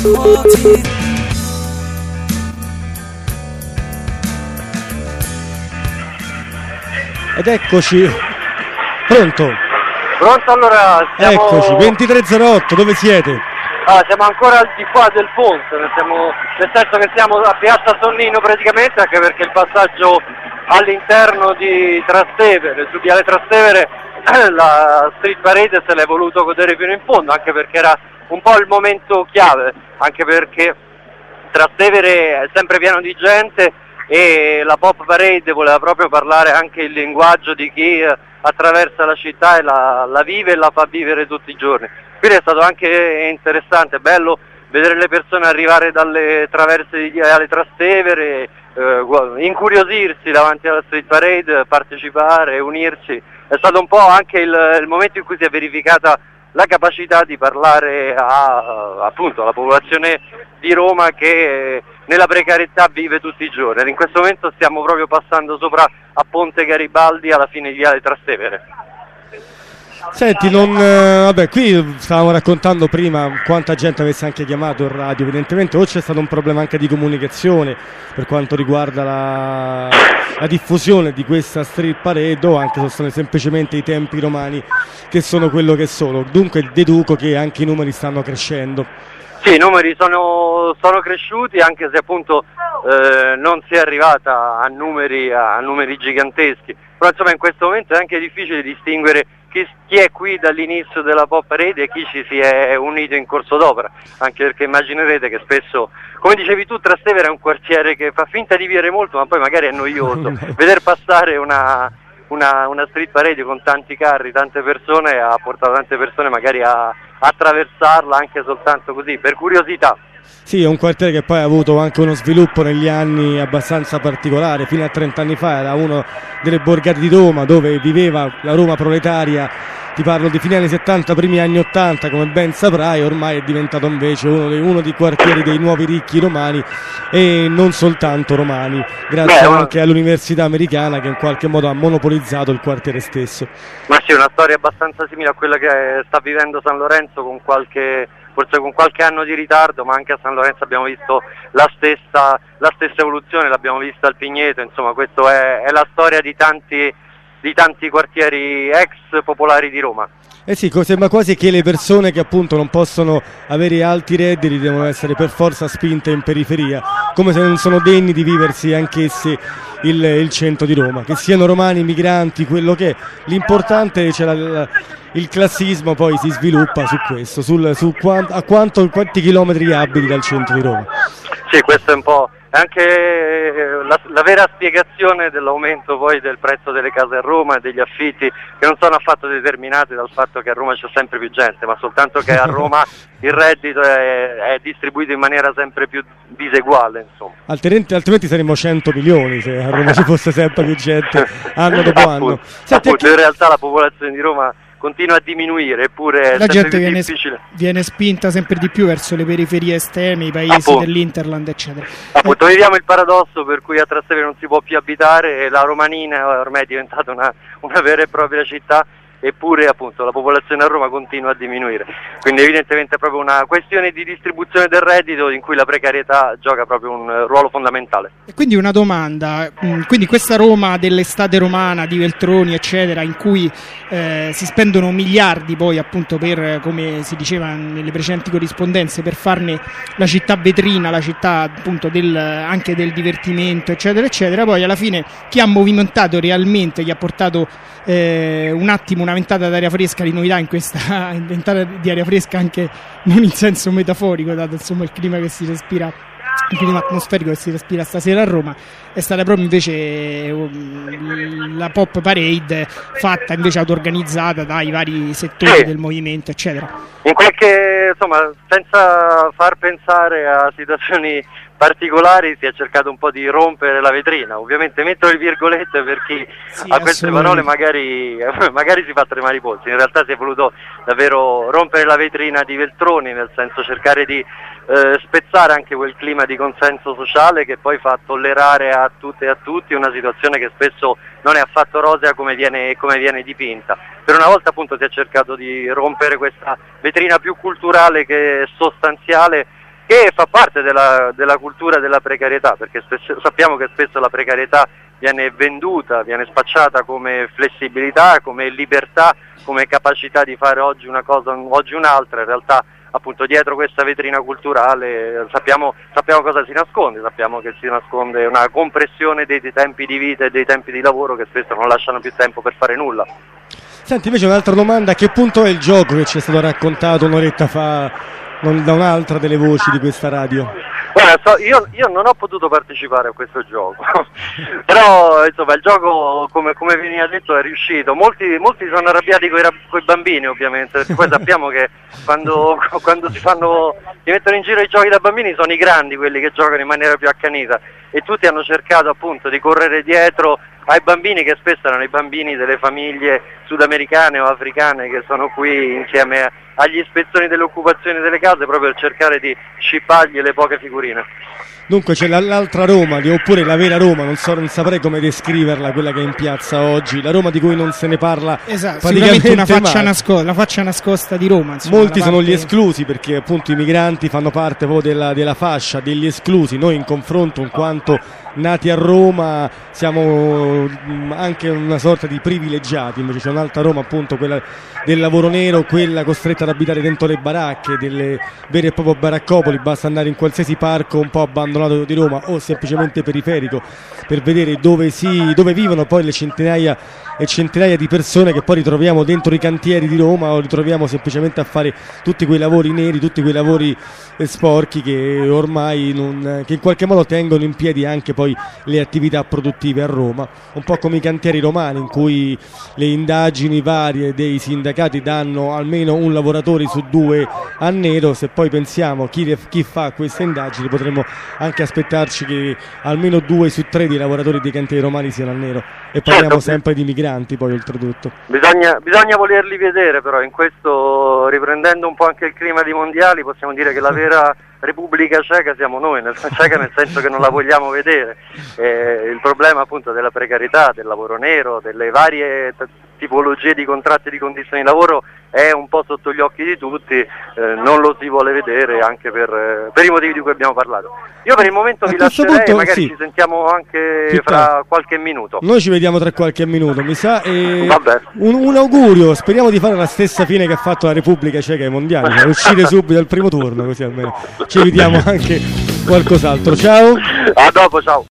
Ed eccoci, pronto? Pronto, allora siamo... Eccoci, 23:08, dove siete? Siamo ancora al di qua del ponte, nel senso che siamo a Piazza Sonnino praticamente, anche perché il passaggio all'interno di Trastevere, su Viale Trastevere, la Street Parade se l'è voluto godere fino in fondo, anche perché era un po' il momento chiave, anche perché Trastevere è sempre pieno di gente e la Pop Parade voleva proprio parlare anche il linguaggio di chi attraversa la città e la vive e la fa vivere tutti i giorni. Quindi è stato anche interessante, bello vedere le persone arrivare dalle traverse di Viale Trastevere, incuriosirsi davanti alla Street Parade, partecipare, unirsi. È stato un po' anche il momento in cui si è verificata la capacità di parlare appunto alla popolazione di Roma che nella precarietà vive tutti i giorni. In questo momento stiamo proprio passando sopra a Ponte Garibaldi alla fine di Viale Trastevere. Senti, vabbè, qui stavamo raccontando prima quanta gente avesse anche chiamato in radio, evidentemente o c'è stato un problema anche di comunicazione per quanto riguarda la diffusione di questa Street Parade, o anche sono semplicemente i tempi romani che sono quello che sono. Dunque deduco che anche i numeri stanno crescendo. Sì, i numeri sono cresciuti, anche se appunto non si è arrivata a numeri giganteschi, però insomma in questo momento è anche difficile distinguere chi è qui dall'inizio della Pop Parade e chi ci si è unito in corso d'opera, anche perché immaginerete che spesso, come dicevi tu, Trastevere è un quartiere che fa finta di vivere molto ma poi magari è noioso. Veder passare una Street Parade con tanti carri, tante persone, ha portato tante persone magari a attraversarla anche soltanto così, per curiosità. Sì, è un quartiere che poi ha avuto anche uno sviluppo negli anni abbastanza particolare. Fino a 30 anni fa era una delle borgate di Roma dove viveva la Roma proletaria, ti parlo di fine anni 70, primi anni 80, come ben saprai. Ormai è diventato invece uno dei quartieri dei nuovi ricchi romani e non soltanto romani, grazie anche all'università americana che in qualche modo ha monopolizzato il quartiere stesso. Ma sì, una storia abbastanza simile a quella che sta vivendo San Lorenzo, forse con qualche anno di ritardo, ma anche a San Lorenzo abbiamo visto la stessa evoluzione, l'abbiamo vista al Pigneto. Insomma, questa è la storia di tanti quartieri ex popolari di Roma. Eh sì, sembra quasi che le persone che appunto non possono avere alti redditi devono essere per forza spinte in periferia, come se non sono degni di viversi anch'essi il centro di Roma, che siano romani, migranti, quello che è. L'importante è il classismo poi si sviluppa su questo, quanti chilometri abiti dal centro di Roma. Sì, questo è un po' anche la vera spiegazione dell'aumento poi del prezzo delle case a Roma e degli affitti, che non sono affatto determinati dal fatto che a Roma c'è sempre più gente, ma soltanto che a Roma il reddito è distribuito in maniera sempre più diseguale, insomma. Altrimenti saremmo 100 milioni se a Roma ci fosse sempre più gente anno dopo anno. Appunto, in realtà la popolazione di Roma continua a diminuire, eppure la gente viene spinta sempre di più verso le periferie estreme, i paesi dell'Interland, eccetera. Appunto, viviamo il paradosso per cui a Trastevere non si può più abitare e la Romanina ormai è diventata una vera e propria città, eppure appunto la popolazione a Roma continua a diminuire. Quindi evidentemente è proprio una questione di distribuzione del reddito in cui la precarietà gioca proprio un ruolo fondamentale. E quindi una domanda, quindi questa Roma dell'estate romana, di Veltroni eccetera, in cui si spendono miliardi poi appunto per, come si diceva nelle precedenti corrispondenze, per farne la città vetrina, la città appunto anche del divertimento eccetera eccetera, poi alla fine chi ha movimentato realmente, chi ha portato un attimo una ventata d'aria fresca di novità in questa ventata di aria fresca, anche non in senso metaforico, dato insomma il clima che si respira, il clima atmosferico che si respira stasera a Roma, è stata proprio invece la Pop Parade, fatta invece auto-organizzata dai vari settori del movimento eccetera. Insomma, senza far pensare a situazioni particolari, si è cercato un po' di rompere la vetrina. Ovviamente metto le virgolette per chi a queste parole magari si fa tremare i polsi. In realtà si è voluto davvero rompere la vetrina di Veltroni, nel senso cercare di spezzare anche quel clima di consenso sociale che poi fa tollerare a tutte e a tutti una situazione che spesso non è affatto rosea come viene dipinta. Per una volta appunto si è cercato di rompere questa vetrina più culturale che sostanziale, che che fa parte della cultura della precarietà, perché sappiamo che spesso la precarietà viene venduta, viene spacciata come flessibilità, come libertà, come capacità di fare oggi una cosa, oggi un'altra. In realtà appunto dietro questa vetrina culturale sappiamo cosa si nasconde, sappiamo che si nasconde una compressione dei tempi di vita e dei tempi di lavoro che spesso non lasciano più tempo per fare nulla. Senti, invece un'altra domanda: a che punto è il gioco che ci è stato raccontato un'oretta fa da un'altra delle voci di questa radio? Guarda, io non ho potuto partecipare a questo gioco, però insomma il gioco come veniva detto è riuscito. Molti sono arrabbiati con i bambini, ovviamente, perché poi sappiamo che quando si mettono in giro i giochi da bambini sono i grandi quelli che giocano in maniera più accanita, e tutti hanno cercato appunto di correre dietro ai bambini, che spesso erano i bambini delle famiglie sudamericane o africane che sono qui insieme agli ispezioni delle occupazioni delle case, proprio per cercare di scippargli le poche figurine. Dunque c'è l'altra Roma, oppure la vera Roma, non saprei come descriverla, quella che è in piazza oggi, la Roma di cui non se ne parla, esatto, sicuramente una faccia la faccia nascosta di Roma, insomma. Molti sono gli esclusi, perché appunto i migranti fanno parte proprio della fascia degli esclusi. Noi in confronto, in quanto nati a Roma, siamo anche una sorta di privilegiati. Invece c'è un'altra Roma, appunto quella del lavoro nero, quella costretta ad abitare dentro le baracche, delle vere e proprie baraccopoli. Basta andare in qualsiasi parco un po' abbandonato di Roma o semplicemente periferico per vedere dove vivono poi le centinaia e centinaia di persone che poi ritroviamo dentro i cantieri di Roma, o ritroviamo semplicemente a fare tutti quei lavori neri, tutti quei lavori sporchi che ormai che in qualche modo tengono in piedi anche poi le attività produttive a Roma, un po' come i cantieri romani, in cui le indagini varie dei sindacati danno almeno un lavoratore su 2 a nero. Se poi pensiamo chi fa queste indagini, potremmo anche aspettarci che almeno 2 su 3 dei lavoratori dei cantieri romani siano a nero, e parliamo sempre di migranti poi oltretutto. Bisogna volerli vedere, però in questo, riprendendo un po' anche il clima dei mondiali, possiamo dire che la vera Repubblica Ceca siamo noi, nel senso che non la vogliamo vedere. Il problema appunto della precarietà, del lavoro nero, delle varie tipologie di contratti e di condizioni di lavoro è un po' sotto gli occhi di tutti, non lo si vuole vedere anche per i motivi di cui abbiamo parlato. Io per il momento vi lascerei, e magari ci sentiamo anche fra qualche minuto. Noi ci vediamo tra qualche minuto, mi sa, e un augurio, speriamo di fare la stessa fine che ha fatto la Repubblica Ceca ai mondiali, cioè uscire subito al primo turno, così almeno ci vediamo anche qualcos'altro. Ciao. A dopo, ciao.